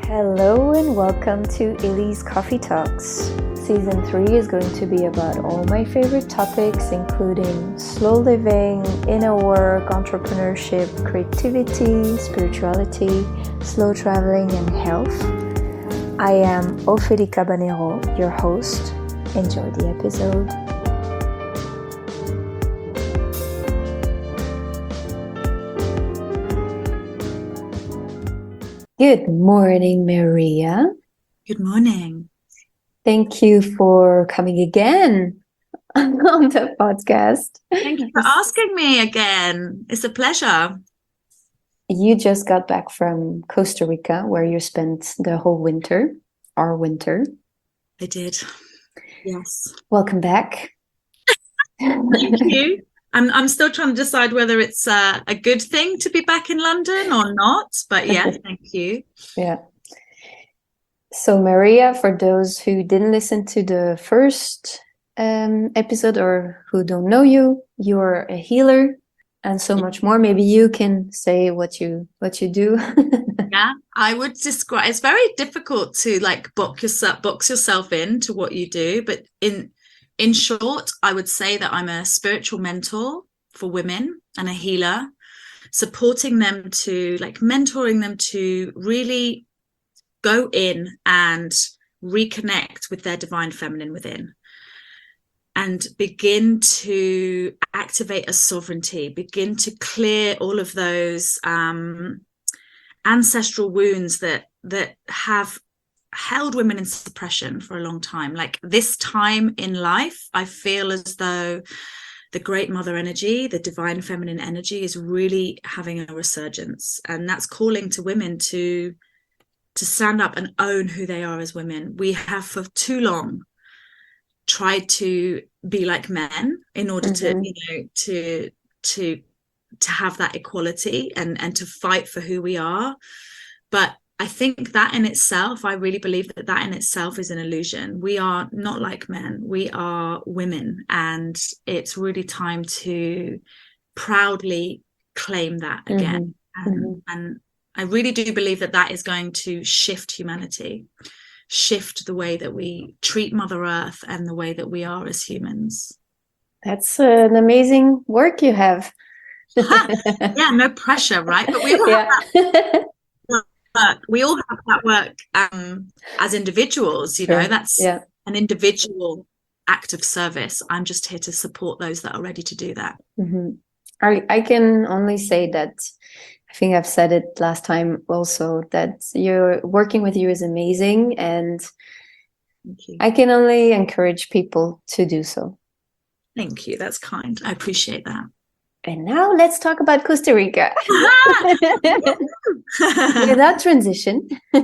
Hello and welcome to Illy's Coffee Talks. Season 3 is going to be about all my favorite topics, including slow living, inner work, entrepreneurship, creativity, spirituality, slow traveling, and health. I am Ophélie Cabanero, your host. Enjoy the episode. Good morning, Maria. Good morning. Thank you for coming again on the podcast. Thank you for asking me again. It's a pleasure. You just got back from Costa Rica, where you spent the whole winter, our winter. I did. Yes. Welcome back. Thank you. I'm still trying to decide whether it's a good thing to be back in London or not, but yes, thank you. Yeah. So Maria, for those who didn't listen to the first episode or who don't know you, you're a healer and so much more. Maybe you can say what you do. Yeah, I would describe, it's very difficult to like box yourself into what you do, but in short, I would say that I'm a spiritual mentor for women and a healer, supporting them to mentoring them to really go in and reconnect with their divine feminine within and begin to activate a sovereignty, begin to clear all of those ancestral wounds that have held women in suppression for a long time. Like this time in life, I feel as though the great mother energy, the divine feminine energy is really having a resurgence, and that's calling to women to stand up and own who they are as women. We have for too long tried to be like men in order to have that equality and to fight for who we are. But I think that in itself, I really believe that in itself is an illusion. We are not like men. We are women. And it's really time to proudly claim that again. And I really do believe that is going to shift humanity, shift the way that we treat Mother Earth and the way that we are as humans. That's an amazing work you have. Yeah, no pressure, right? But we all have that work. We all have that work as individuals, Sure. That's an individual act of service. I'm just here to support those that are ready to do that. I can only say that I think I've said it last time also, that you're working with you is amazing, and thank you. I can only encourage people to do so. Thank you. That's kind. I appreciate that. And now let's talk about Costa Rica. Without transition.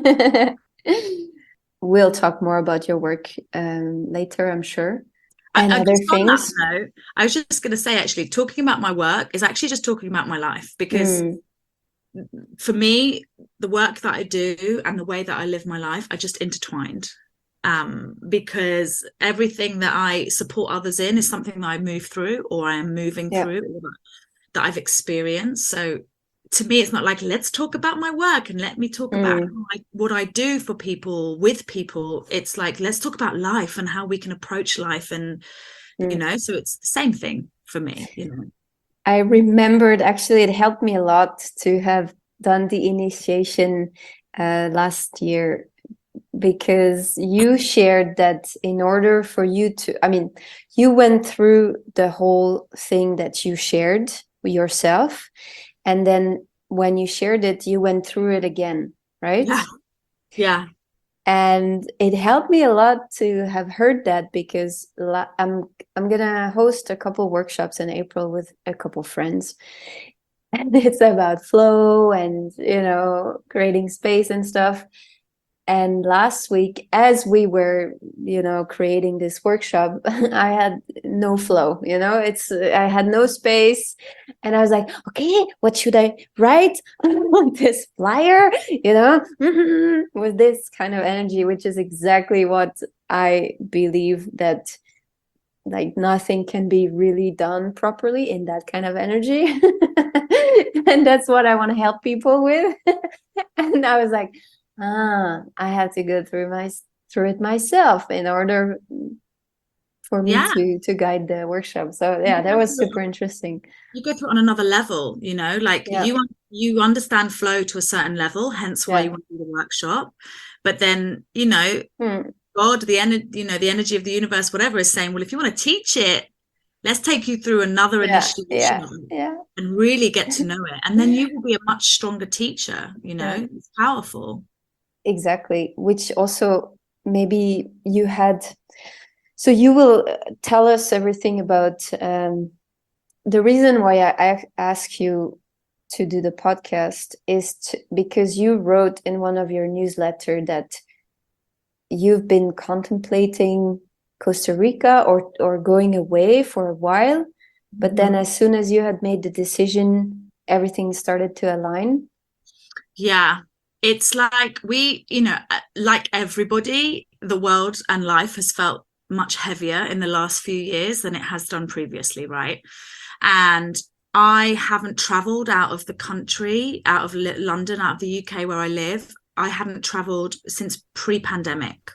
We'll talk more about your work later, I'm sure. And other things. I was just going to say, actually, talking about my work is actually just talking about my life, because for me, the work that I do and the way that I live my life are just intertwined. Because everything that I support others in is something that I move through, or I am moving through, or that I've experienced. So to me, it's not like, let's talk about my work and let me talk about what I do for people, with people. It's like, let's talk about life and how we can approach life. And, so it's the same thing for me, I remembered, actually, it helped me a lot to have done the initiation last year, because you shared that in order for you to, you went through the whole thing that you shared yourself. And then when you shared it, you went through it again, right? Yeah. And it helped me a lot to have heard that, because I'm gonna host a couple workshops in April with a couple friends, and it's about flow and creating space and stuff. And last week, as we were creating this workshop, I had no flow. I had no space, and I was like, okay, what should I write on this flyer, with this kind of energy, which is exactly what I believe, that like nothing can be really done properly in that kind of energy. And that's what I want to help people with. And I was like, I have to go through it myself in order for me Yeah. to guide the workshop. So You yeah, that go was through super interesting. you go through it on another level, like Yeah, you understand flow to a certain level, hence why yeah. you want to do the workshop. But then, Hmm. God, the energy, the energy of the universe, whatever, is saying, well, if you want to teach it, let's take you through another Yeah, initiation yeah, of it yeah. and really get to know it. And then you will be a much stronger teacher, Yeah, It's powerful. exactly. Which also maybe you had. So you will tell us everything about the reason why I ask you to do the podcast is because you wrote in one of your newsletter that you've been contemplating Costa Rica or going away for a while, but then as soon as you had made the decision, everything started to align. Yeah. It's like like everybody, the world and life has felt much heavier in the last few years than it has done previously, right? And I haven't traveled out of the country, out of London, out of the UK where I live. I hadn't traveled since pre-pandemic.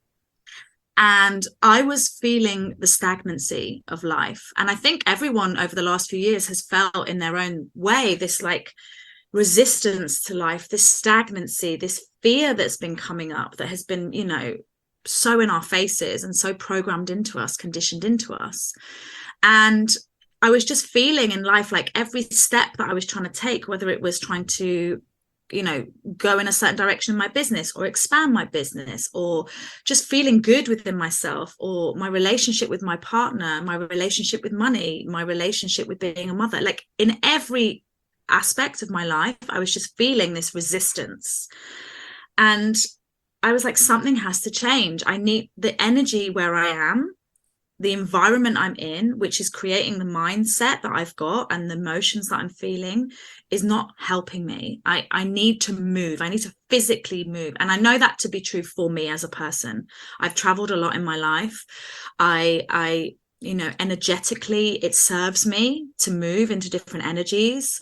And I was feeling the stagnancy of life. And I think everyone over the last few years has felt in their own way this like resistance to life, this stagnancy, this fear that's been coming up that has been, so in our faces and so programmed into us, conditioned into us. And I was just feeling in life like every step that I was trying to take, whether it was trying to go in a certain direction in my business or expand my business or just feeling good within myself or my relationship with my partner, my relationship with money, my relationship with being a mother, like in every aspect of my life, I was just feeling this resistance. And I was like, something has to change. I need the energy where I am, the environment I'm in, which is creating the mindset that I've got and the emotions that I'm feeling, is not helping me. I need to move. I need to physically move. And I know that to be true for me as a person. I've traveled a lot in my life. I energetically, it serves me to move into different energies.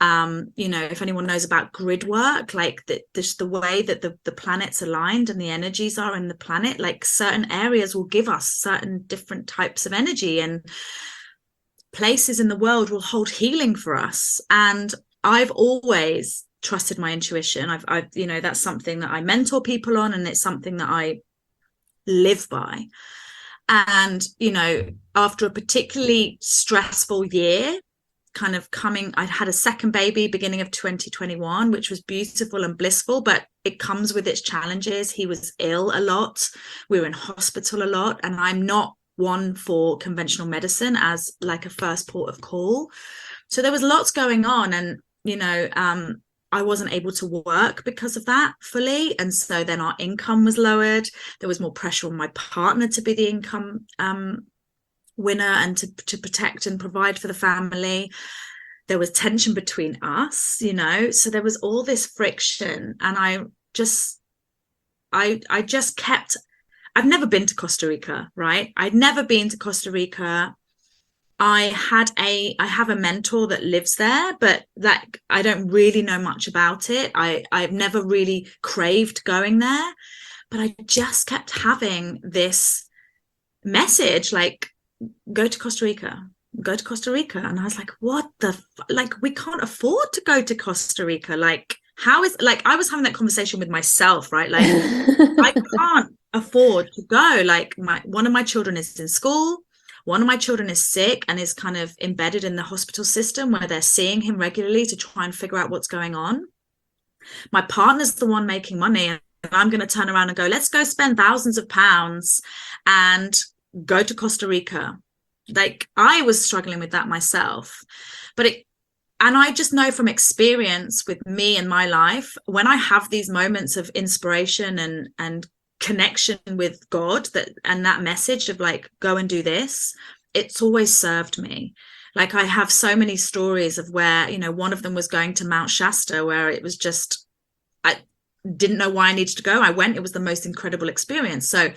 If anyone knows about grid work, like the way that the planets aligned and the energies are in the planet, like certain areas will give us certain different types of energy, and places in the world will hold healing for us. And I've always trusted my intuition. I've that's something that I mentor people on, and it's something that I live by. And after a particularly stressful year, I'd had a second baby beginning of 2021, which was beautiful and blissful, but it comes with its challenges. He was ill a lot. We were in hospital a lot, and I'm not one for conventional medicine as like a first port of call. So there was lots going on, and I wasn't able to work because of that fully. And so then our income was lowered. There was more pressure on my partner to be the income winner and to protect and provide for the family. There was tension between us, so there was all this friction. And I just kept, I've never been to Costa Rica, right? I'd never been to Costa Rica. I have a mentor that lives there, but that I don't really know much about it. I've never really craved going there, but I just kept having this message like, go to Costa Rica, go to Costa Rica. And I was like, what like, we can't afford to go to Costa Rica. Like, how is, like, I was having that conversation with myself, right? Like, I can't afford to go. Like, one of my children is in school. One of my children is sick and is kind of embedded in the hospital system where they're seeing him regularly to try and figure out what's going on. My partner's the one making money, and I'm going to turn around and go, let's go spend thousands of pounds and go to Costa Rica. Like, I was struggling with that myself. And I just know from experience with me and my life, when I have these moments of inspiration and connection with God, and that message of like, go and do this, it's always served me. Like, I have so many stories of where, one of them was going to Mount Shasta, where it was just, I didn't know why I needed to go. I went, it was the most incredible experience. So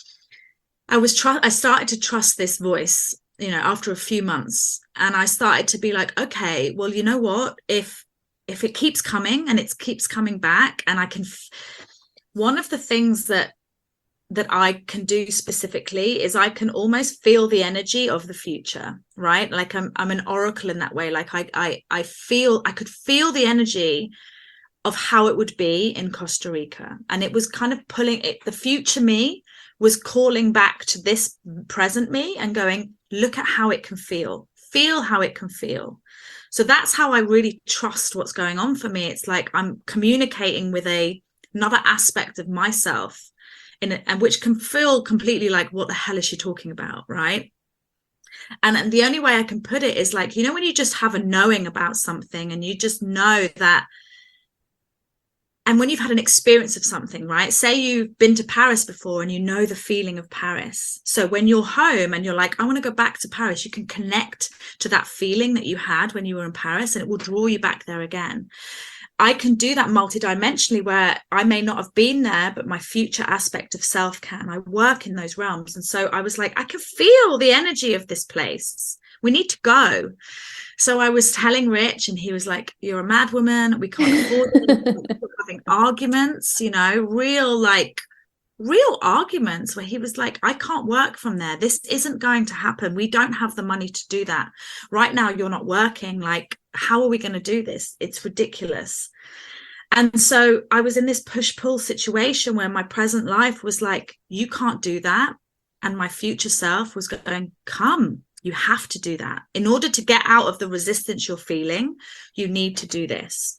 I started to trust this voice, after a few months, and I started to be like, okay, well, you know what, if it keeps coming and it keeps coming back, and I can one of the things that I can do specifically is I can almost feel the energy of the future, right? Like I'm an oracle in that way. Like I could feel the energy of how it would be in Costa Rica. And it was kind of pulling it, the future me was calling back to this present me and going, look at how it can feel how it can feel. So that's how I really trust what's going on for me. It's like I'm communicating with another aspect of myself and which can feel completely like, what the hell is she talking about, right? And the only way I can put it is like, you know, when you just have a knowing about something and you just know that, and when you've had an experience of something, right? Say you've been to Paris before and you know the feeling of Paris. So when you're home and you're like, I want to go back to Paris, you can connect to that feeling that you had when you were in Paris and it will draw you back there again. I can do that multidimensionally where I may not have been there, but my future aspect of self can. I work in those realms. And so I was like, I can feel the energy of this place. We need to go. So I was telling Rich and he was like, you're a mad woman. We can't afford it. Having arguments, you know, real arguments where he was like, I can't work from there. This isn't going to happen. We don't have the money to do that. Right now, you're not working. Like, how are we going to do this? It's ridiculous. And so I was in this push-pull situation where my present life was like, you can't do that. And my future self was going, come, you have to do that. In order to get out of the resistance you're feeling, you need to do this.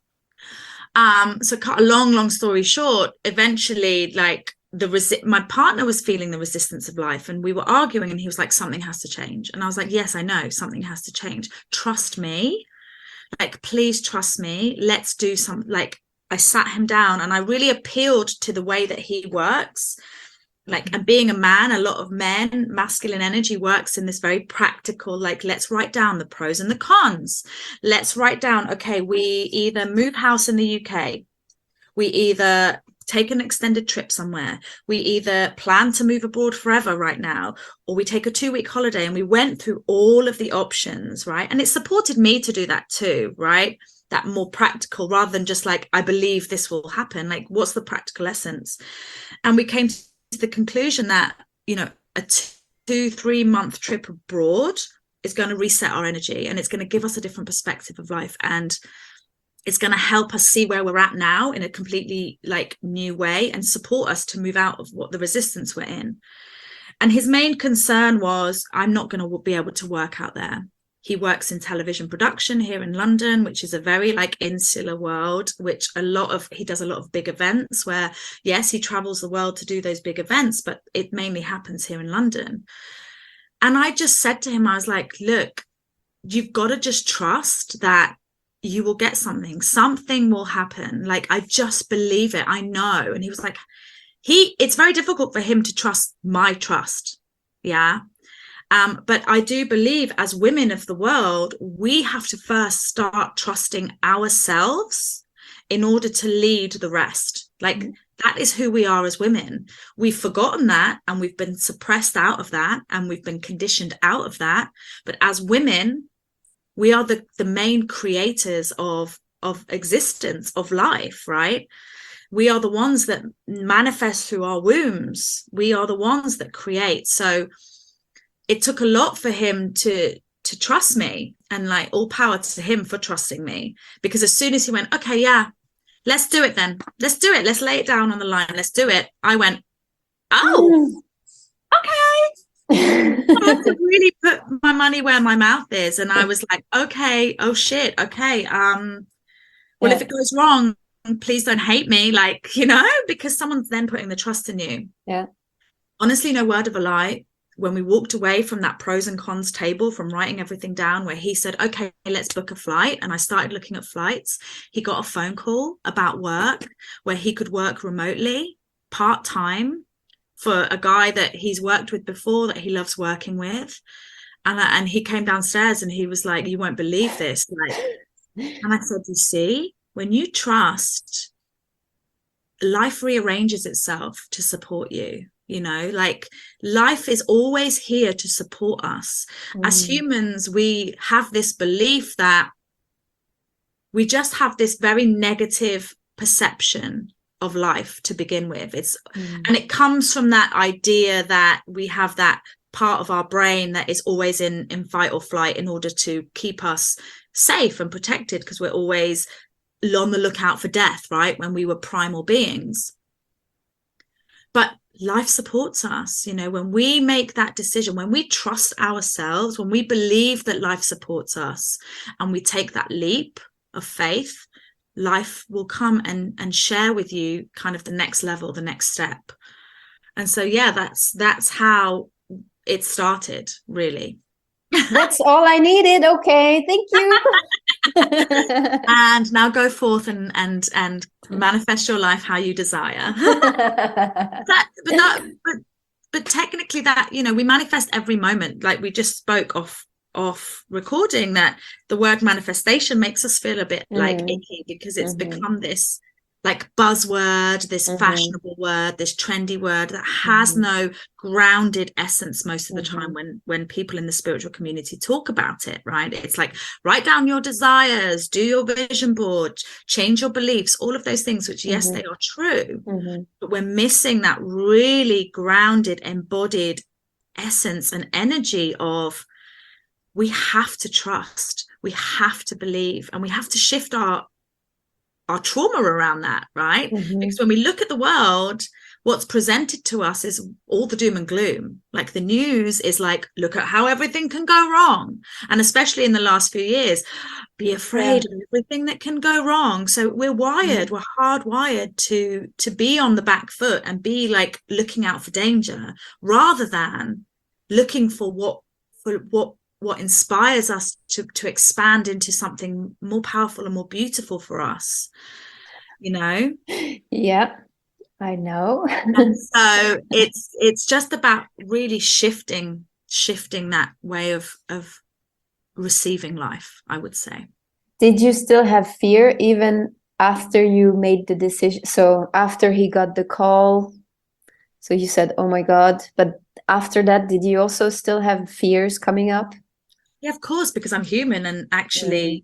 So cut a long story short, eventually, like my partner was feeling the resistance of life and we were arguing and he was like, something has to change. And I was like, yes, I know something has to change. Trust me. Like, please trust me. Let's do something. Like, I sat him down and I really appealed to the way that he works. Like, and being a man, a lot of men, masculine energy works in this very practical, like, let's write down the pros and the cons. Let's write down, okay, we either move house in the UK, we either take an extended trip somewhere, we either plan to move abroad forever right now, or we take a 2-week holiday. And we went through all of the options, right? And it supported me to do that too, right? That more practical, rather than just like, I believe this will happen. Like, what's the practical essence? And we came to the conclusion that, you know, a 2-3 month trip abroad is going to reset our energy and it's going to give us a different perspective of life, and it's going to help us see where we're at now in a completely like new way and support us to move out of what the resistance we're in. And his main concern was, I'm not going to be able to work out there. He works in television production here in London, which is a very like insular world, which he does a lot of big events where, yes, he travels the world to do those big events, but it mainly happens here in London. And I just said to him, I was like, look, you've got to just trust that you will get something will happen. Like, I just believe it. I know. And he was like, it's very difficult for him to trust my trust. Yeah. But I do believe as women of the world, we have to first start trusting ourselves in order to lead the rest. Like, that is who we are as women. We've forgotten that and we've been suppressed out of that and we've been conditioned out of that. But as women, we are the main creators of existence, of life, right? We are the ones that manifest through our wombs. We are the ones that create. So it took a lot for him to trust me, and like, all power to him for trusting me, because as soon as he went, okay, yeah, let's do it then. Let's do it. Let's lay it down on the line. Let's do it. I went, oh, okay. I had to really put my money where my mouth is. And I was like, okay, oh shit. Okay. Well, if it goes wrong, please don't hate me. Like, you know, because someone's then putting the trust in you. Yeah. Honestly, no word of a lie. When we walked away from that pros and cons table, from writing everything down, where he said, okay, let's book a flight. And I started looking at flights. He got a phone call about work where he could work remotely, part-time, for a guy that he's worked with before, that he loves working with. And he came downstairs and he was like, you won't believe this. Like, and I said, you see, when you trust, life rearranges itself to support you. You know, like, life is always here to support us. As humans, we have this belief that we just have this very negative perception of life to begin with. And it comes from that idea that we have that part of our brain that is always in fight or flight in order to keep us safe and protected, because we're always on the lookout for death, right, when we were primal beings. But life supports us, you know, when we make that decision, when we trust ourselves, when we believe that life supports us, and we take that leap of faith, life will come and share with you kind of the next level, the next step. And so, yeah, that's how it started, really. That's all I needed. Okay, thank you. And now go forth and manifest your life how you desire. but technically, that, you know, we manifest every moment. Like we just spoke off recording, that the word manifestation makes us feel a bit like icky, because it's become this like buzzword, this fashionable word, this trendy word that has no grounded essence most of the time when people in the spiritual community talk about it, right? It's like, write down your desires, do your vision board, change your beliefs, all of those things, which yes, they are true, but we're missing that really grounded, embodied essence and energy of, we have to trust, we have to believe, and we have to shift our trauma around that, right? Because when we look at the world, what's presented to us is all the doom and gloom. Like the news is like, look at how everything can go wrong. And especially in the last few years, be afraid of everything that can go wrong. So we're wired, we're hardwired to be on the back foot and be like looking out for danger, rather than looking for what inspires us to expand into something more powerful and more beautiful for us, you know? Yeah, I know. And so it's just about really shifting that way of receiving life, I would say. Did you still have fear even after you made the decision? So after he got the call, so you said, oh my God, but after that, did you also still have fears coming up? Yeah, of course, because I'm human, and actually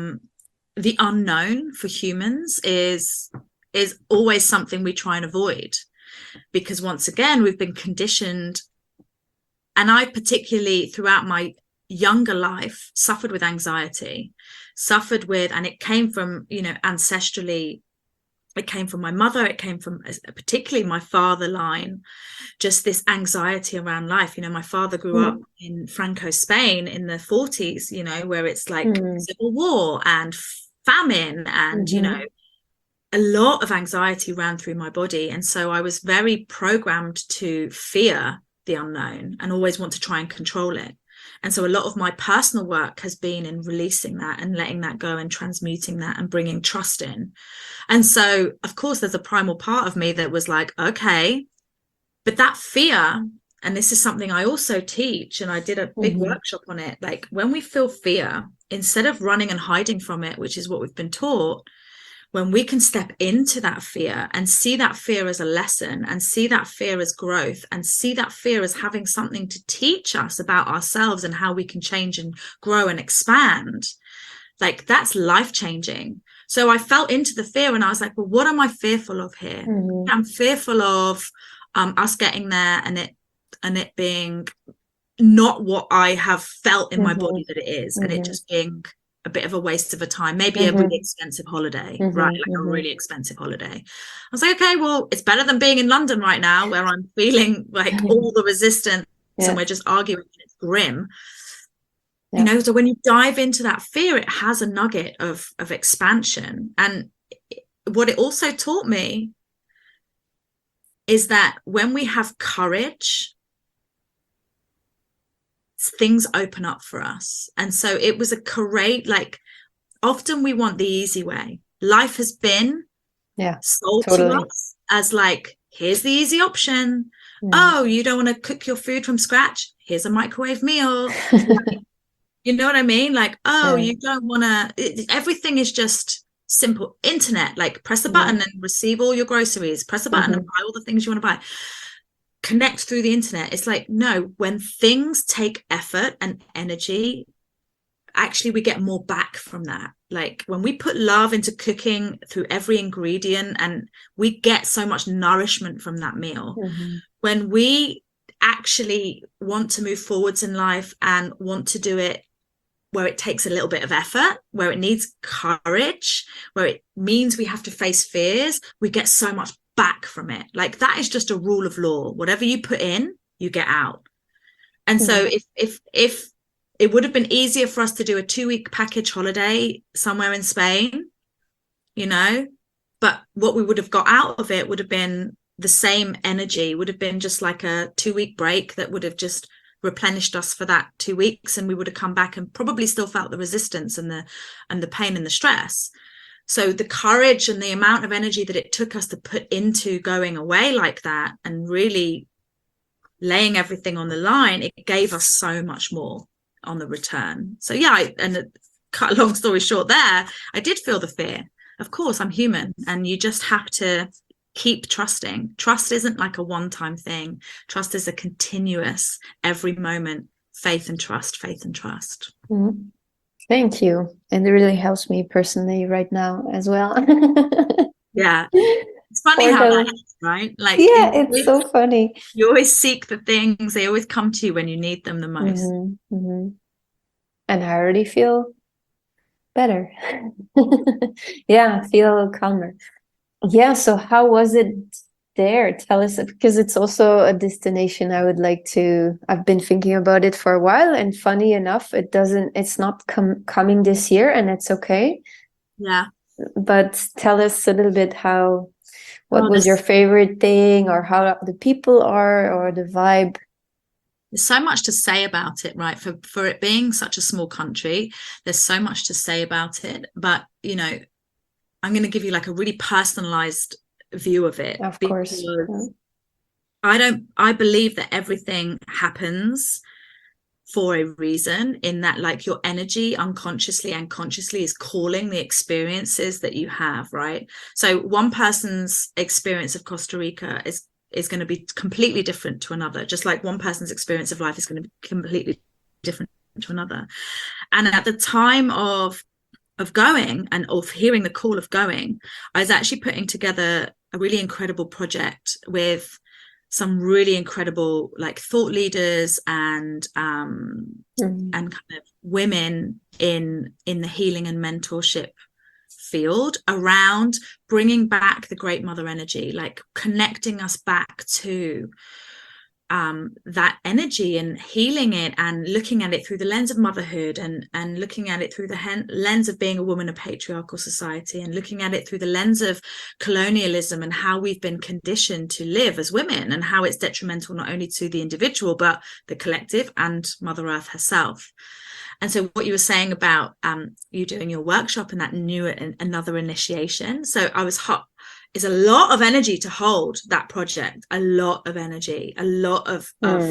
the unknown for humans is always something we try and avoid, because once again, we've been conditioned, and I particularly throughout my younger life suffered with anxiety, and it came from, you know, ancestrally. It came from my mother, it came from particularly my father line, just this anxiety around life. You know, my father grew up in Franco Spain in the 40s, you know, where it's like civil war and famine and, you know, a lot of anxiety ran through my body. And so I was very programmed to fear the unknown and always want to try and control it. And so a lot of my personal work has been in releasing that and letting that go and transmuting that and bringing trust in. And so, of course, there's a primal part of me that was like, okay, but that fear, and this is something I also teach, and I did a big workshop on it, like when we feel fear, instead of running and hiding from it, which is what we've been taught, when we can step into that fear and see that fear as a lesson and see that fear as growth and see that fear as having something to teach us about ourselves and how we can change and grow and expand, like that's life-changing. So I fell into the fear and I was like, well, what am I fearful of here? I'm fearful of us getting there and it being not what I have felt in my body that it is, and it just being a bit of a waste of a time, maybe a really expensive holiday, right? Like a really expensive holiday. I was like, okay, well, it's better than being in London right now, where I'm feeling like all the resistance and we're just arguing and it's grim. You know, so when you dive into that fear, it has a nugget of expansion. And what it also taught me is that when we have courage, things open up for us. And so it was a courage, like often we want the easy way. Life has been sold to us as like, here's the easy option. Oh, you don't want to cook your food from scratch? Here's a microwave meal. You know what I mean? Like, oh, you don't want to, everything is just simple. Internet, like press a button and receive all your groceries, press a button and buy all the things you want to buy. Connect through the internet. It's like, no, when things take effort and energy, actually we get more back from that. Like when we put love into cooking through every ingredient, and we get so much nourishment from that meal. When we actually want to move forwards in life and want to do it where it takes a little bit of effort, where it needs courage, where it means we have to face fears, we get so much back from it. Like that is just a rule of law. Whatever you put in, you get out. And so if it would have been easier for us to do a 2-week package holiday somewhere in Spain, you know, but what we would have got out of it would have been the same energy, would have been just like a 2-week break that would have just replenished us for that 2 weeks, and we would have come back and probably still felt the resistance and the pain and the stress. So the courage and the amount of energy that it took us to put into going away like that and really laying everything on the line, it gave us so much more on the return. So yeah, cut a long story short there, I did feel the fear. Of course, I'm human, and you just have to keep trusting. Trust isn't like a one-time thing. Trust is a continuous, every moment, faith and trust. Thank you. And it really helps me personally right now as well. Yeah. It's funny how that is, right? Like, yeah, it's so funny. You always seek the things, they always come to you when you need them the most. And I already feel better. Yeah, feel calmer. Yeah, so how was it there? Tell us, because it's also a destination I would like to, I've been thinking about it for a while, and funny enough, it's not coming this year, and it's okay. Yeah. But tell us a little bit what was your favorite thing, or how the people are, or the vibe? There's so much to say about it, right? For it being such a small country, there's so much to say about it. But, you know, I'm going to give you like a really personalized view of it. Of course. I believe that everything happens for a reason, in that like your energy unconsciously and consciously is calling the experiences that you have, right? So one person's experience of Costa Rica is going to be completely different to another, just like one person's experience of life is going to be completely different to another. And at the time of going and of hearing the call of going, I was actually putting together a really incredible project with some really incredible like thought leaders and kind of women in the healing and mentorship field around bringing back the great mother energy, like connecting us back to that energy and healing it, and looking at it through the lens of motherhood, and looking at it through the lens of being a woman in a patriarchal society, and looking at it through the lens of colonialism and how we've been conditioned to live as women, and how it's detrimental not only to the individual but the collective and Mother Earth herself. And so what you were saying about you doing your workshop and that another initiation, so I was hot. Is a lot of energy to hold that project, a lot of energy, a lot of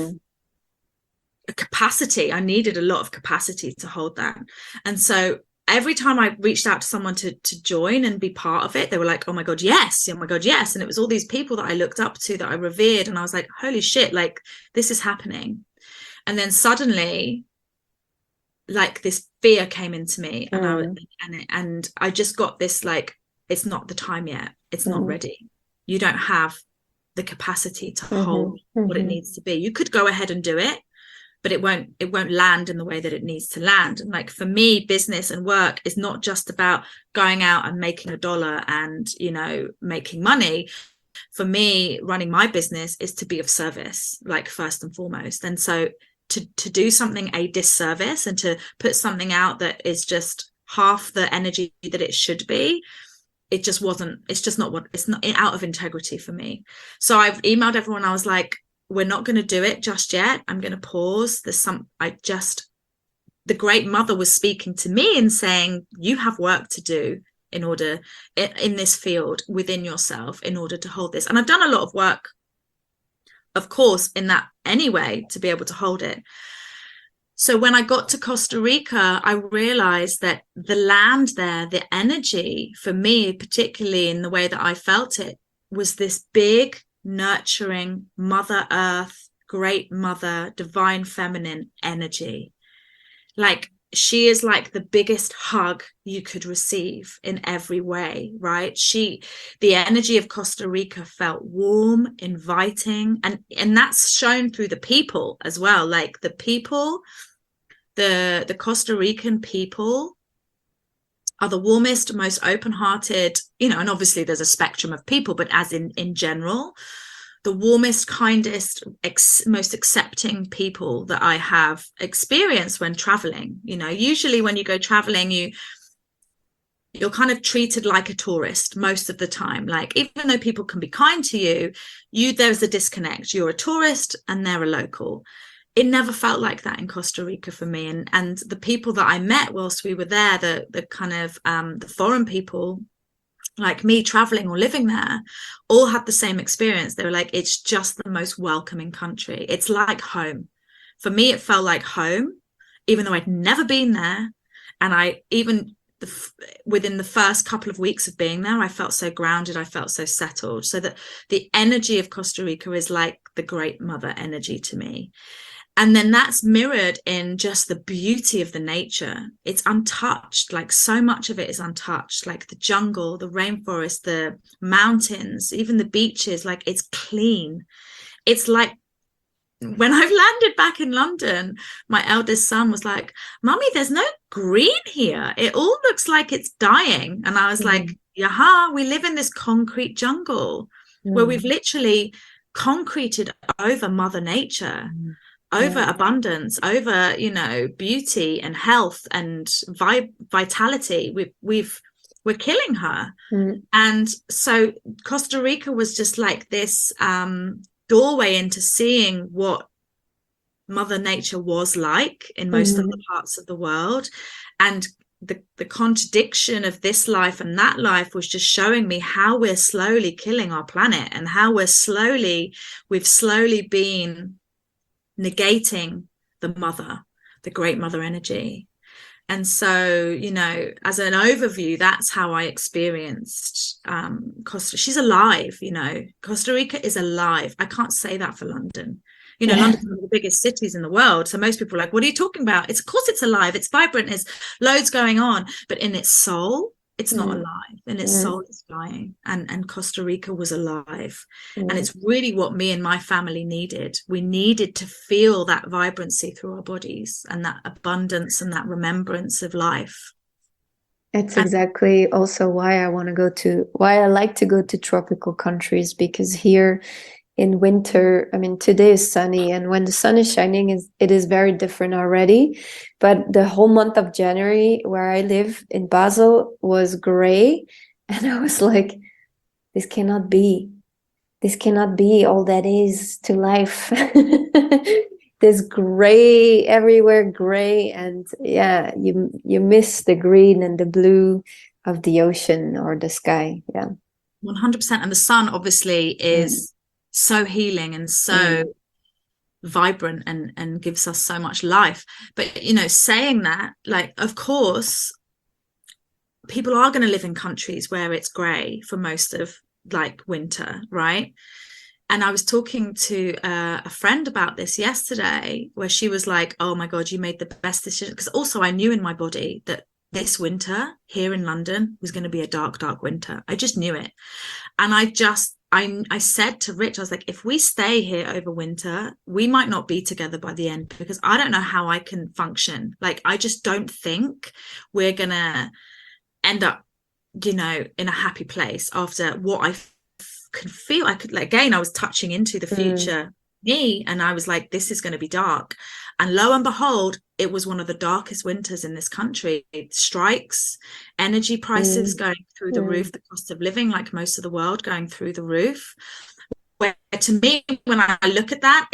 capacity. I needed a lot of capacity to hold that. And so every time I reached out to someone to join and be part of it, they were like, oh my God, yes. Oh my God, yes. And it was all these people that I looked up to, that I revered. And I was like, holy shit, like this is happening. And then suddenly, like this fear came into me, and I just got this like, it's not the time yet. It's not ready. You don't have the capacity to hold what it needs to be. You could go ahead and do it, but it won't land in the way that it needs to land. And like for me, business and work is not just about going out and making $1 and, you know, making money. For me, running my business is to be of service, like first and foremost. And so to do something a disservice and to put something out that is just half the energy that it should be, it's just not out of integrity for me. So I've emailed everyone. I was like, we're not going to do it just yet. I'm going to pause. The great mother was speaking to me and saying, you have work to do in this field within yourself in order to hold this. And I've done a lot of work, of course, in that anyway, to be able to hold it. So when I got to Costa Rica, I realized that the land there, the energy for me, particularly in the way that I felt it, was this big, nurturing Mother Earth, great mother, divine feminine energy. Like she is like the biggest hug you could receive in every way, right? The energy of Costa Rica felt warm, inviting, and that's shown through the people as well. Like the people, the Costa Rican people are the warmest, most open-hearted, and obviously there's a spectrum of people, but as in general, the warmest, kindest, most accepting people that I have experienced when traveling. Usually when you go traveling, you're kind of treated like a tourist most of the time. Like, even though people can be kind to you, there's a disconnect. You're a tourist and they're a local. It never felt like that in Costa Rica for me. And the people that I met whilst we were there, the kind of the foreign people like me traveling or living there, all had the same experience. They were like, it's just the most welcoming country. It's like home. For me, it felt like home, even though I'd never been there. And within the first couple of weeks of being there, I felt so grounded. I felt so settled. So that the energy of Costa Rica is like the great mother energy to me. And then that's mirrored in just the beauty of the nature. It's untouched. Like, so much of it is untouched, like the jungle, the rainforest, the mountains, even the beaches. Like, it's clean. It's like, when I've landed back in London, my eldest son was like, Mummy, there's no green here. It all looks like it's dying. And I was like, yaha, we live in this concrete jungle where we've literally concreted over Mother Nature. Over abundance, over beauty and health and vitality. We're killing her. And so Costa Rica was just like this doorway into seeing what Mother Nature was like in most of the parts of the world. And the contradiction of this life and that life was just showing me how we're slowly killing our planet, and how we've slowly been negating the great mother energy. And so, as an overview, that's how I experienced she's alive. Costa Rica is alive. I can't say that for London. London's one of the biggest cities in the world, so most people are like, what are you talking about? Of course it's alive, it's vibrant, there's loads going on, but in its soul, it's not alive. In its soul, it's dying. And Costa Rica was alive. And it's really what me and my family needed. We needed to feel that vibrancy through our bodies, and that abundance and that remembrance of life. It's exactly also why I like to go to tropical countries, because here in winter, I mean, today is sunny, and when the sun is shining, it is very different already. But the whole month of January, where I live in Basel, was gray, and I was like, this cannot be all that is to life. There's gray everywhere, gray, and you miss the green and the blue of the ocean or the sky. 100%. And the sun obviously is so healing and so vibrant and gives us so much life. But saying that, like, of course people are going to live in countries where it's grey for most of like winter, right? And I was talking to a friend about this yesterday, where she was like, oh my God, you made the best decision. Because also I knew in my body that this winter here in London was going to be a dark, dark winter. I just knew it. And I said to Rich, I was like, if we stay here over winter, we might not be together by the end, because I don't know how I can function. Like, I just don't think we're going to end up, in a happy place after what I could feel. I could, like, again, I was touching into the future me, and I was like, this is going to be dark. And lo and behold, it was one of the darkest winters in this country. Strikes, energy prices going through the roof, the cost of living, like most of the world, going through the roof. Where, to me, when I look at that,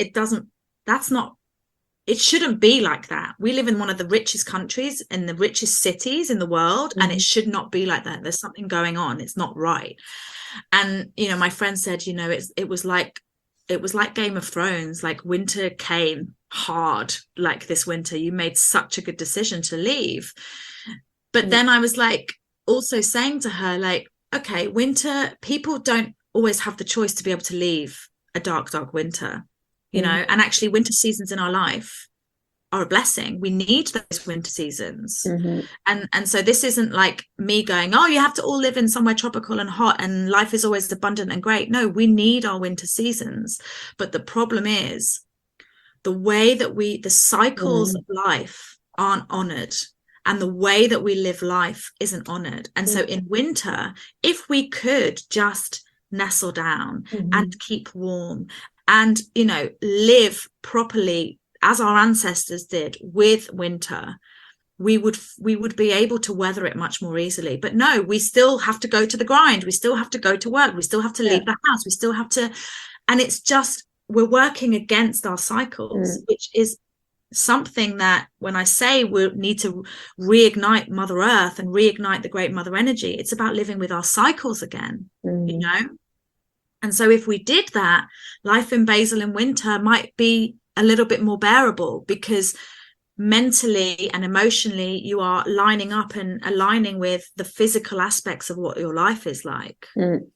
it shouldn't be like that. We live in one of the richest countries and the richest cities in the world, and it should not be like that. There's something going on. It's not right. And, my friend said, it was like Game of Thrones. Like, winter came hard. Like, this winter, you made such a good decision to leave. But then I was like, also saying to her, like, okay, winter, people don't always have the choice to be able to leave a dark, dark winter, and actually winter seasons in our life are a blessing. We need those winter seasons. Mhm. And so this isn't like me going, oh, you have to all live in somewhere tropical and hot and life is always abundant and great. No, we need our winter seasons. But the problem is the way that the cycles of life aren't honored, and the way that we live life isn't honored. And so in winter, if we could just nestle down and keep warm and, you know, live properly as our ancestors did with winter, we would be able to weather it much more easily. But no, we still have to go to the grind. We still have to go to work. We still have to leave the house. We still have to, and it's just, we're working against our cycles, which is something that when I say we need to reignite Mother Earth and reignite the great mother energy, it's about living with our cycles again, you know? And so if we did that, life in Basel in winter might be a little bit more bearable, because mentally and emotionally you are lining up and aligning with the physical aspects of what your life is like.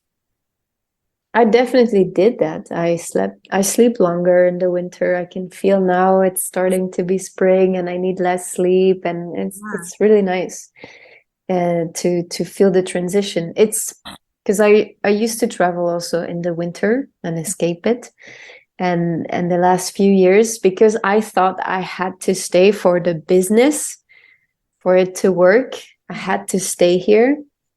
I definitely did that. I sleep longer in the winter. I can feel now it's starting to be spring and I need less sleep, and it's really nice to feel the transition. It's because I used to travel also in the winter and escape it. And the last few years, because I thought I had to stay for the business, for it to work, I had to stay here.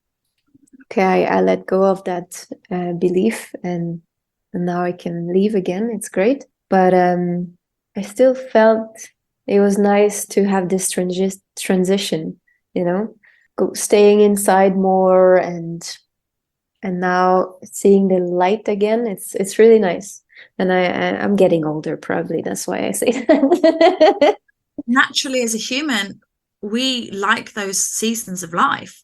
Okay, I let go of that belief, and now I can leave again. It's great. But I still felt it was nice to have this transition, you know, staying inside more, and now seeing the light again. It's really nice. And I'm getting older, probably. That's why I say that. Naturally, as a human, we like those seasons of life.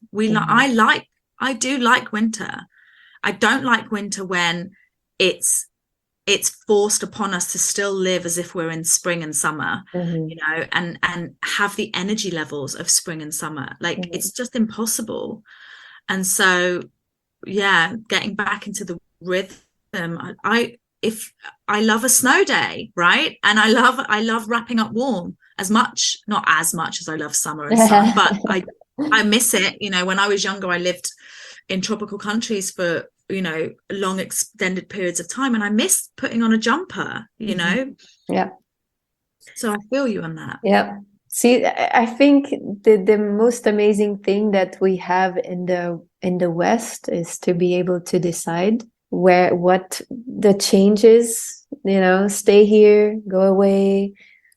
I do like winter. I don't like winter when it's forced upon us to still live as if we're in spring and summer, you know, and have the energy levels of spring and summer. Like it's just impossible. And so, yeah, getting back into the rhythm. If I love a snow day, right? And I love wrapping up warm not as much as I love summer and sun, but I miss it. You know, when I was younger, I lived in tropical countries for, you know, long extended periods of time, and I missed putting on a jumper, you know? Yeah. So I feel you on that. Yeah. See, I think the most amazing thing that we have in the West is to be able to decide what the changes, you know, stay here, go away.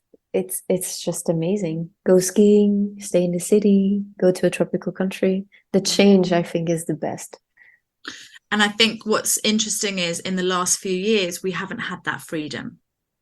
It's just amazing. Go skiing, stay in the city, go to a tropical country. The change, I think, is the best. And I think what's interesting is in the last few years, we haven't had that freedom.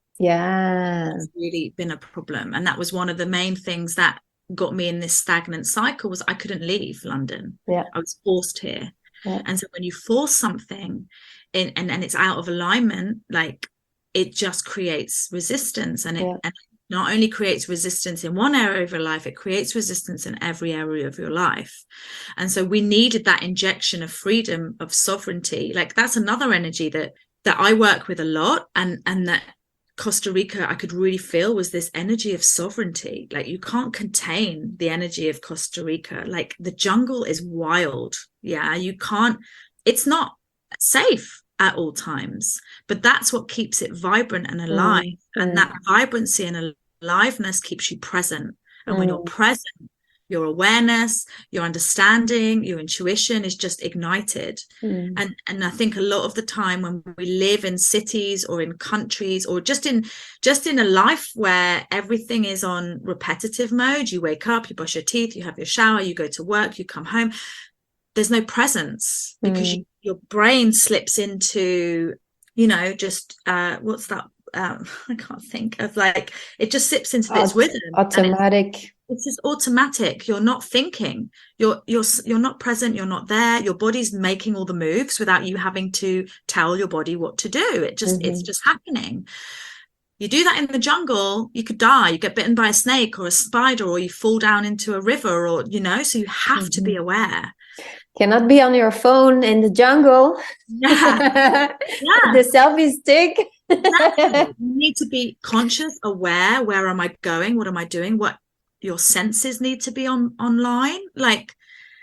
Yeah. It's really been a problem. And that was one of the main things that got me in this stagnant cycle, was I couldn't leave London. Yeah. I was forced here. Yeah. And so when you force something and it's out of alignment, like it just creates resistance, and it not only creates resistance in one area of your life, it creates resistance in every area of your life. And so we needed that injection of freedom, of sovereignty. Like that's another energy that I work with a lot, and that Costa Rica I could really feel was this energy of sovereignty. Like you can't contain the energy of Costa Rica. Like the jungle is wild. Yeah, you can't, it's not safe at all times, but that's what keeps it vibrant and alive. And that vibrancy and aliveness keeps you present. And when you're present, your awareness, your understanding, your intuition is just ignited. And I think a lot of the time when we live in cities or in countries, or just in a life where everything is on repetitive mode, you wake up, you brush your teeth, you have your shower, you go to work, you come home, there's no presence, because your brain slips into, you know, just what's that? I can't think of, like, it just slips into this rhythm. Automatic. It's just automatic. You're not thinking. You're not present. You're not there. Your body's making all the moves without you having to tell your body what to do. It's just happening. You do that in the jungle, you could die. You get bitten by a snake or a spider, or you fall down into a river, or, you know, so you have to be aware. Cannot be on your phone in the jungle. Yeah. The selfie stick. Exactly. You need to be conscious, aware. Where am I going? What am I doing? What your senses need to be online. Like,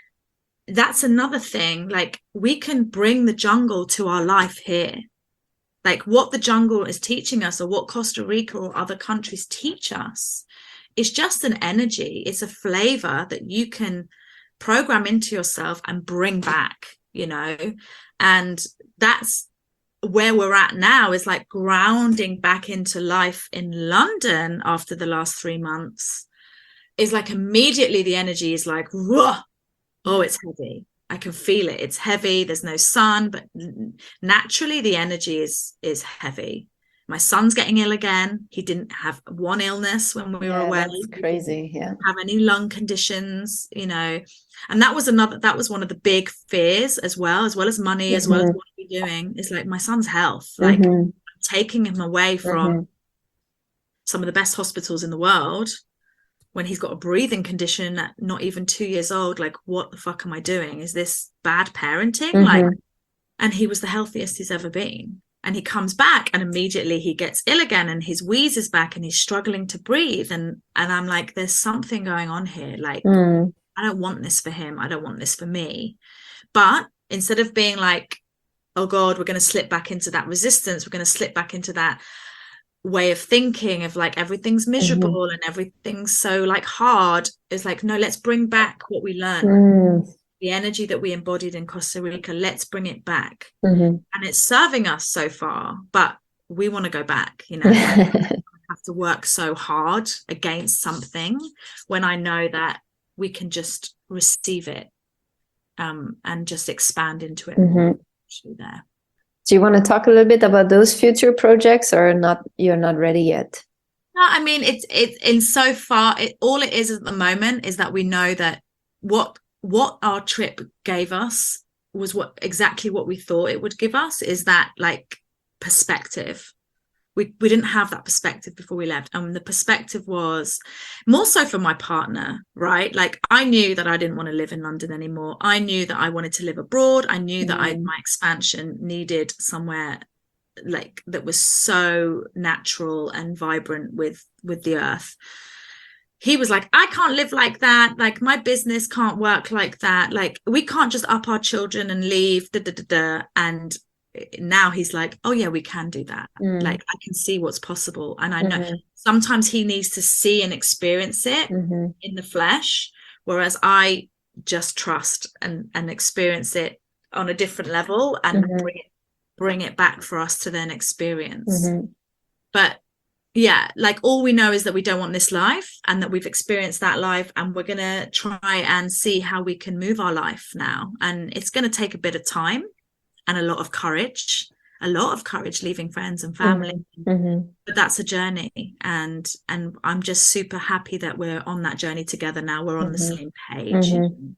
that's another thing. Like, we can bring the jungle to our life here. Like, what the jungle is teaching us, or what Costa Rica or other countries teach us, is just an energy. It's a flavor that you can program into yourself and bring back, you know. And that's where we're at now, is like grounding back into life in London after the last 3 months. Is like immediately the energy is like, whoa, oh, it's heavy. I can feel it. It's heavy. There's no sun, but naturally the energy is heavy. My son's getting ill again. He didn't have one illness when we were away. That's crazy. Yeah. Have any lung conditions, you know. And that was one of the big fears as well as money, as well as what are we doing. It's like my son's health, like taking him away from some of the best hospitals in the world when he's got a breathing condition at not even 2 years old. Like, what the fuck am I doing? Is this bad parenting? Like, and he was the healthiest he's ever been. And he comes back and immediately he gets ill again, and his wheeze is back, and he's struggling to breathe. And I'm like, there's something going on here. Like, I don't want this for him. I don't want this for me. But instead of being like, oh God, we're going to slip back into that resistance, we're going to slip back into that way of thinking of like everything's miserable and everything's so like hard, is like, no, let's bring back what we learned, the energy that we embodied in Costa Rica. Let's bring it back. And it's serving us so far, but we want to go back, you know. Like, I have to work so hard against something when I know that we can just receive it and just expand into it more there. Do you want to talk a little bit about those future projects, or not? You're not ready yet? No, I mean, it's in so far, all it is at the moment is that we know that what our trip gave us was exactly what we thought it would give us, is that like perspective. We didn't have that perspective before we left. And the perspective was more so for my partner, right? Like, I knew that I didn't want to live in London anymore. I knew that I wanted to live abroad. I knew that my expansion needed somewhere like that was so natural and vibrant with the earth. He was like, I can't live like that. Like, my business can't work like that. Like, we can't just up our children and leave. And now he's like, oh yeah, we can do that. Like, I can see what's possible. And I know sometimes he needs to see and experience it in the flesh, whereas I just trust and experience it on a different level and bring it back for us to then experience. But yeah, like, all we know is that we don't want this life, and that we've experienced that life, and we're gonna try and see how we can move our life now. And it's going to take a bit of time and a lot of courage leaving friends and family. But that's a journey, and I'm just super happy that we're on that journey together now. We're on the same page.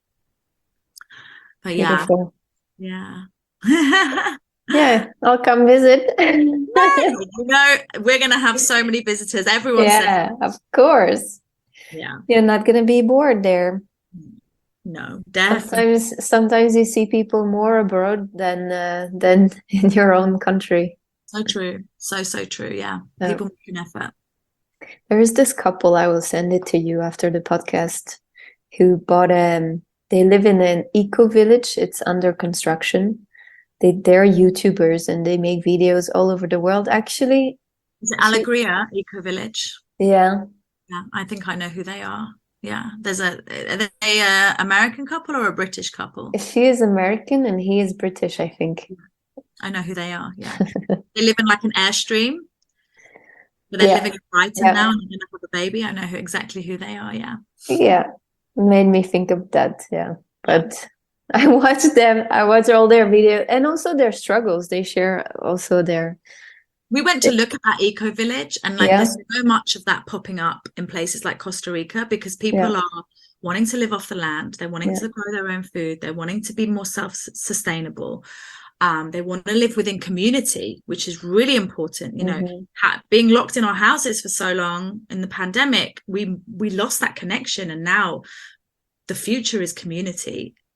But Beautiful. yeah Yeah, I'll come visit. You know, we're gonna have so many visitors. Everyone says, of course. Yeah, you're not gonna be bored there. No, definitely. Sometimes you see people more abroad than in your own country. So true. So true. Yeah. People make an effort. There is this couple, I will send it to you after the podcast, who bought they live in an eco village. It's under construction. They're YouTubers and they make videos all over the world, actually. Is it Alegria Eco Village? Yeah. Yeah, I think I know who they are. Yeah, are they a American couple or a British couple? She is American and he is British, I think. I know who they are. Yeah, they live in like an Airstream, but they're living in Brighton now, and they're gonna have a baby. I know exactly who they are. Yeah. Yeah, it made me think of that. Yeah, but I watched them. I watched all their videos and also their struggles. They share also their. We went to look at that eco village, and like there's so much of that popping up in places like Costa Rica, because people are wanting to live off the land. They're wanting to grow their own food. They're wanting to be more self-sustainable. They want to live within community, which is really important. You know, being locked in our houses for so long in the pandemic, we lost that connection, and now the future is community.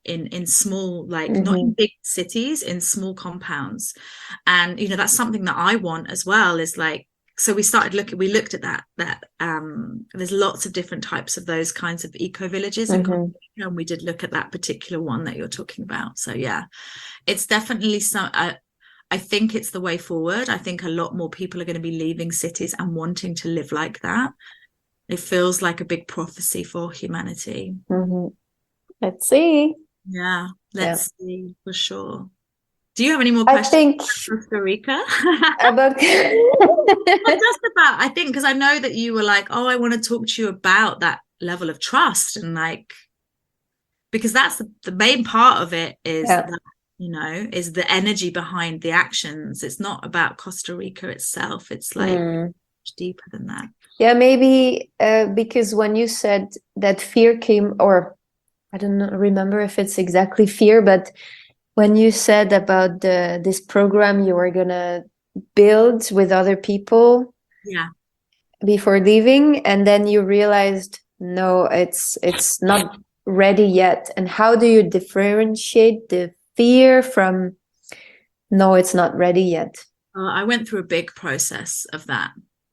in small, like not in big cities, in small compounds. And that's something that I want as well, is like, so we looked at that there's lots of different types of those kinds of eco villages, and we did look at that particular one that you're talking about. So yeah, it's definitely I think it's the way forward. I think a lot more people are going to be leaving cities and wanting to live like that. It feels like a big prophecy for humanity. Let's see. Yeah, let's see for sure. Do you have any more questions about Costa Rica? About just about, I think, because I know that you were like, oh, I want to talk to you about that level of trust, and like, because that's the main part of it, is that, is the energy behind the actions. It's not about Costa Rica itself. It's like much deeper than that. Yeah, maybe because when you said that fear came, or I don't remember if it's exactly fear, but when you said about this program you were gonna build with other people, before leaving, and then you realized, no, it's not ready yet. And how do you differentiate the fear from, no, it's not ready yet? I went through a big process of that,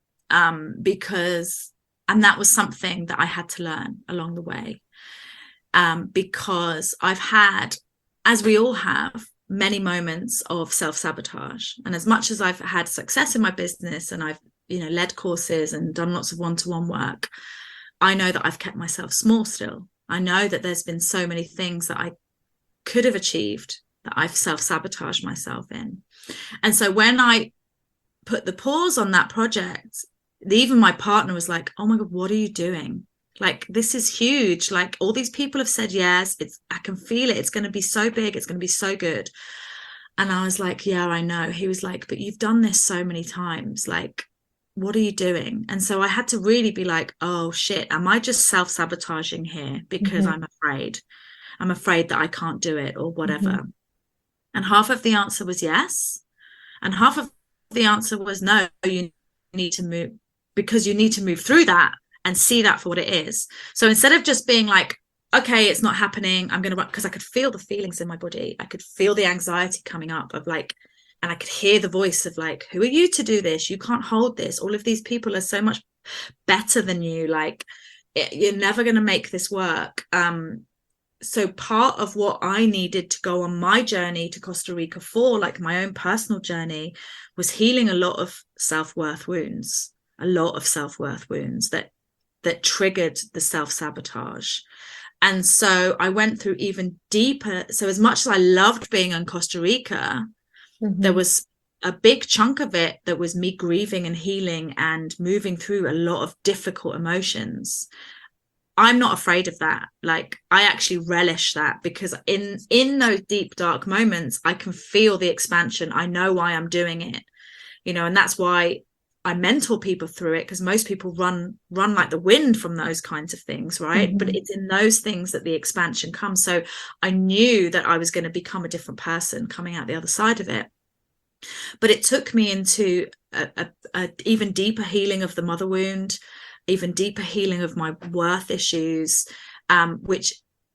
because, and that was something that I had to learn along the way, because I've had, as we all have, many moments of self-sabotage. And as much as I've had success in my business, and I've led courses and done lots of one-to-one work, I know that I've kept myself small still. I know that there's been so many things that I could have achieved that I've self-sabotaged myself in. And so when I put the pause on that project, even my partner was like, oh my God, what are you doing? Like, this is huge. Like, all these people have said yes. I can feel it. It's going to be so big. It's going to be so good. And I was like, yeah, I know. He was like, but you've done this so many times. Like, what are you doing? And so I had to really be like, oh shit, am I just self-sabotaging here because I'm afraid? I'm afraid that I can't do it or whatever. And half of the answer was yes. And half of the answer was no, you need to move, because you need to move through that and see that for what it is. So instead of just being like, okay, it's not happening, I'm going to, because I could feel the feelings in my body. I could feel the anxiety coming up of like, and I could hear the voice of like, who are you to do this? You can't hold this. All of these people are so much better than you. Like, you're never going to make this work. So part of what I needed to go on my journey to Costa Rica for, like my own personal journey, was healing a lot of self-worth wounds that triggered the self-sabotage. And so I went through even deeper. So as much as I loved being in Costa Rica, there was a big chunk of it that was me grieving and healing and moving through a lot of difficult emotions. I'm not afraid of that. Like, I actually relish that, because in those deep, dark moments, I can feel the expansion. I know why I'm doing it, and that's why I mentor people through it, because most people run like the wind from those kinds of things, right? But it's in those things that the expansion comes. So I knew that I was going to become a different person coming out the other side of it. But it took me into a even deeper healing of the mother wound, even deeper healing of my worth issues, which,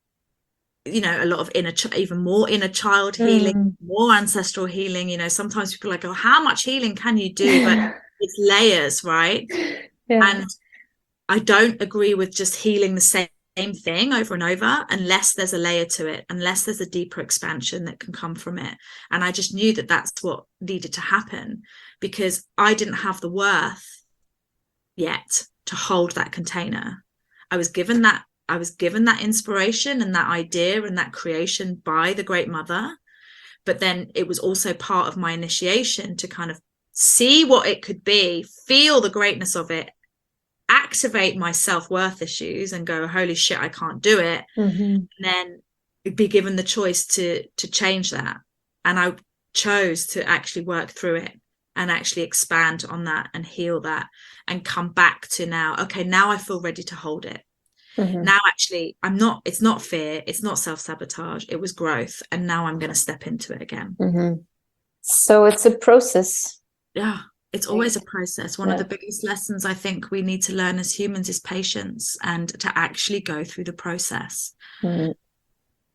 a lot of even more inner child healing, more ancestral healing. Sometimes people are like, oh, how much healing can you do? But it's layers, right? And I don't agree with just healing the same thing over and over, unless there's a layer to it, unless there's a deeper expansion that can come from it. And I just knew that that's what needed to happen, because I didn't have the worth yet to hold that container. I was given that inspiration and that idea and that creation by the Great Mother, but then it was also part of my initiation to kind of see what it could be, feel the greatness of it, activate my self-worth issues and go, holy shit, I can't do it. And then be given the choice to change that. And I chose to actually work through it and actually expand on that and heal that and come back to now, okay, now I feel ready to hold it. Now actually it's not fear, it's not self-sabotage, it was growth, and now I'm going to step into it again. So it's a process. Yeah, it's always a process. One of the biggest lessons I think we need to learn as humans is patience, and to actually go through the process.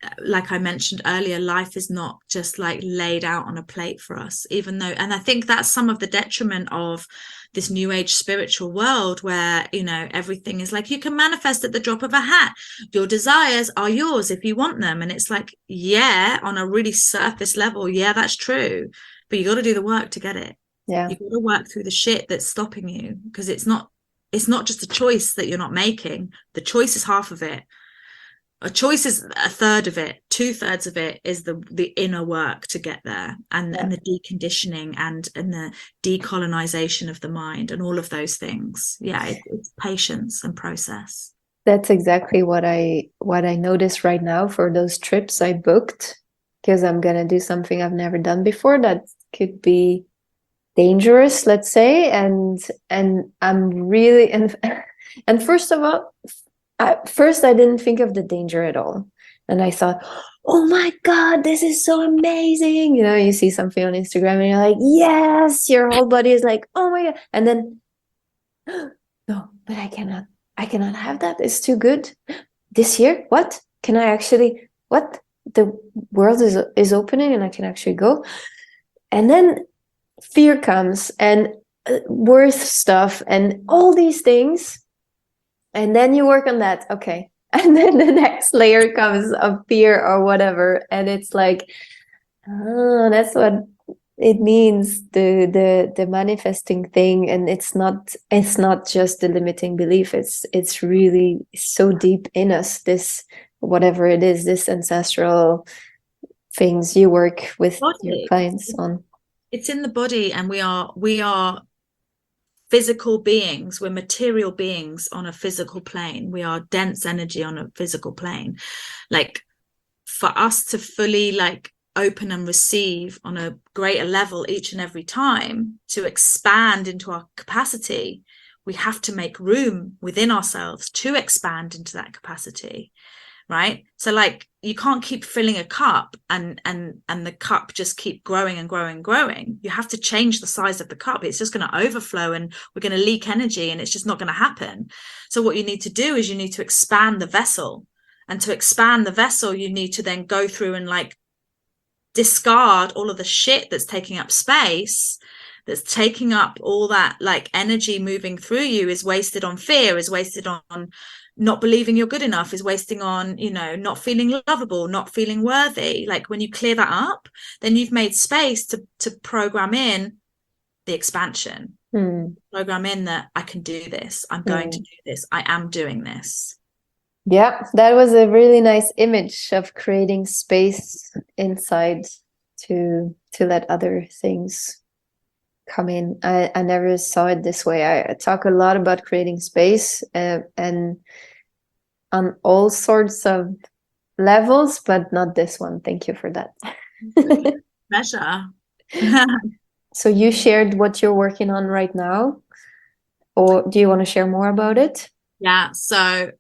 like I mentioned earlier, life is not just like laid out on a plate for us, even though, and I think that's some of the detriment of this new age spiritual world where, you know, everything is like, you can manifest at the drop of a hat. Your desires are yours if you want them. And it's like, yeah, on a really surface level, yeah, that's true. But you got to do the work to get it. Yeah. You got to work through the shit that's stopping you, because it's not just a choice that you're not making. The choice is half of it. A choice is a third of it. 2/3 of it is the inner work to get there, and the deconditioning and the decolonization of the mind and all of those things. Yeah, it's patience and process. That's exactly what I notice right now for those trips I booked, because I'm gonna do something I've never done before that could be dangerous, let's say, and I'm really and first of all, at first I didn't think of the danger at all, and I thought, oh my god, this is so amazing, you know, you see something on Instagram and you're like, yes, your whole body is like, oh my god, and then no, but I cannot have that, it's too good this year. What can I actually, what, the world is opening and I can actually go. And then fear comes, and worth stuff and all these things, and then you work on that, okay, and then the next layer comes of fear or whatever, and it's like, oh, that's what it means, the manifesting thing. And it's not just the limiting belief, it's really so deep in us, this whatever it is, this ancestral things you work with your clients on. It's in the body, and we are physical beings. We're material beings on a physical plane. We are dense energy on a physical plane. Like, for us to fully like open and receive on a greater level each and every time, to expand into our capacity, we have to make room within ourselves to expand into that capacity, right? So like, you can't keep filling a cup and the cup just keep growing and growing and growing. You have to change the size of the cup. It's just going to overflow and we're going to leak energy, and it's just not going to happen. So what you need to do is you need to expand the vessel, and to expand the vessel, you need to then go through and like discard all of the shit that's taking up space, that's taking up all that like energy moving through you, is wasted on fear, is wasted on not believing you're good enough, is wasting on, you know, not feeling lovable, not feeling worthy. Like, when you clear that up, then you've made space to program in the expansion, program in that I can do this, I'm going to do this, I am doing this. Yeah, that was a really nice image of creating space inside to let other things come in. I never saw it this way. I talk a lot about creating space, and on all sorts of levels, but not this one. Thank you for that. Pleasure. So you shared what you're working on right now, or do you want to share more about it? Yeah, so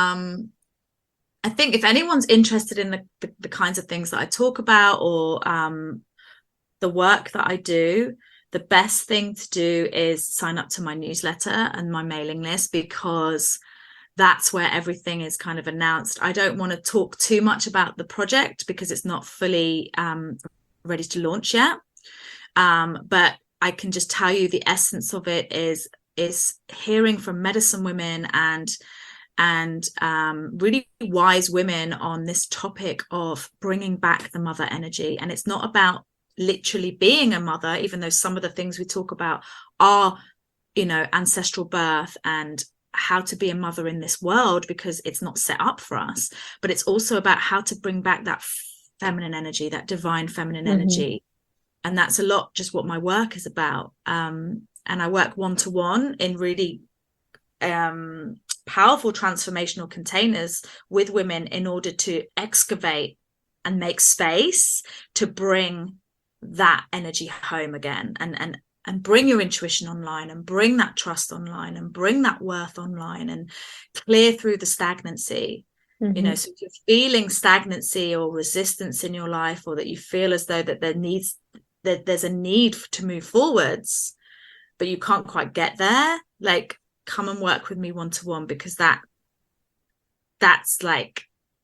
I think if anyone's interested in the kinds of things that I talk about, or the work that I do, the best thing to do is sign up to my newsletter and my mailing list, because that's where everything is kind of announced. I don't want to talk too much about the project because it's not fully ready to launch yet. But I can just tell you the essence of it is hearing from medicine women and really wise women on this topic of bringing back the mother energy. And it's not about literally being a mother, even though some of the things we talk about are, you know, ancestral birth and how to be a mother in this world, because it's not set up for us. But it's also about how to bring back that feminine energy, that divine feminine energy. And that's a lot just what my work is about. And I work one-to-one in really powerful transformational containers with women in order to excavate and make space to bring that energy home again, and bring your intuition online, and bring that trust online, and bring that worth online, and clear through the stagnancy. You know, so if you're feeling stagnancy or resistance in your life, or that you feel as though that there's a need to move forwards, but you can't quite get there, like, come and work with me one-to-one, because that's like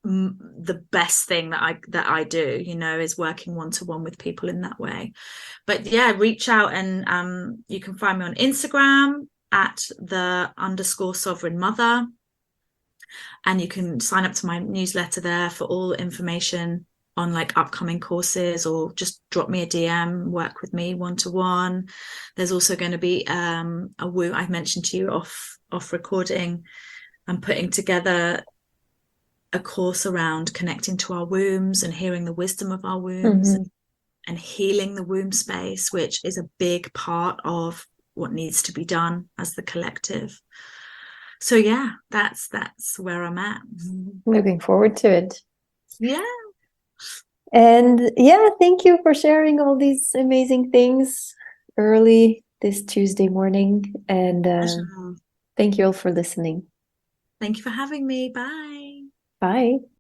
the best thing that I do, you know, is working one-to-one with people in that way. But yeah, reach out, and you can find me on Instagram at _sovereign mother, and you can sign up to my newsletter there for all information on like upcoming courses, or just drop me a DM, work with me one-to-one. There's also going to be a womb, I mentioned to you off recording. I'm putting together a course around connecting to our wombs and hearing the wisdom of our wombs, and healing the womb space, which is a big part of what needs to be done as the collective. So yeah, that's where I'm at. Looking forward to it. Yeah. And yeah, thank you for sharing all these amazing things early this Tuesday morning. And thank you all for listening. Thank you for having me. Bye. Bye.